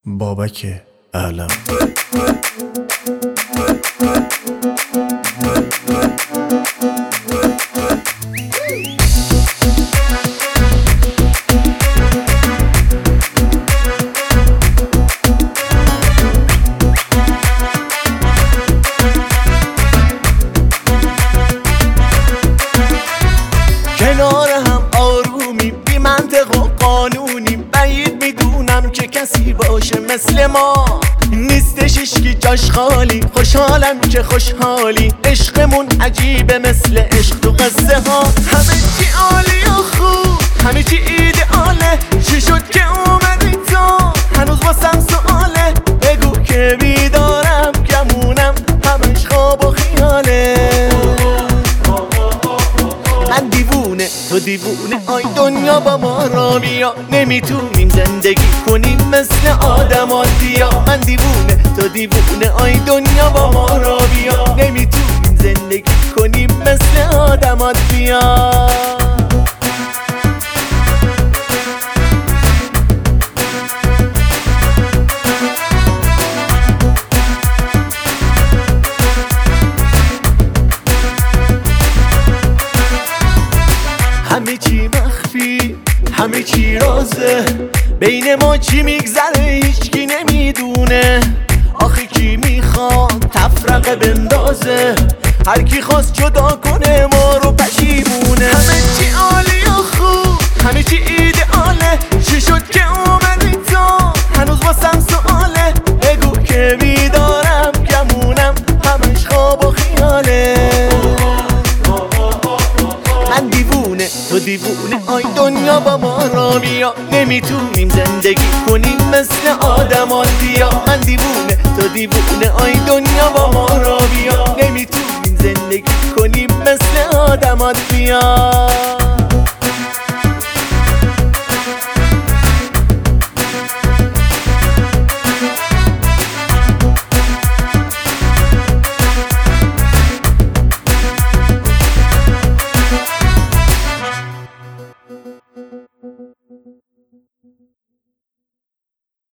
بابک اعلم. کنار هم آرومی بی منطق و قانونی، بعید میدونم که کسی باشه مثل ما. نیستش هیچکی جاش خالی، خوشحالم که خوشحالی. عشقمون عجیبه مثل عشق تو قصه ها. همه چی عالی و خوب، همه چی ایدئاله. چی شد که اومدی تو؟ هنوز واسم سواله. بگو که بیدارم گمونم همش خواب و خیاله. من دیوونه تو دیوونه، آی دنیا با ما را بیا. نمیتونیم زندگی کنیم مثل آدماتیا. من دیوونه تو دیوونه، آی دنیا با ما را بیا. نمیتونیم زندگی کنیم مثل آدماتیا. همه چی مخفی، همه چی رازه. بین ما چی میگذره هیچکی نمیدونه. آخه کی میخواد تفرقه بندازه؟ هر کی خواست جدا کنه ما رو پشیمونه. همه چی عالی و خوب، همه چی ایدئاله. چی شد که اومدی تو؟ هنوز واسم سواله. بگو که بیدارم گمونم همش خواب و خیاله. من دیوونه تو دیوونه، آی دنیا با ما را بیا. نمیتونیم زندگی کنیم مثل آدماتیا. من دیوونه تو دیوونه، آی دنیا با ما را بیا. نمیتونیم زندگی کنیم مثل آدماتیا.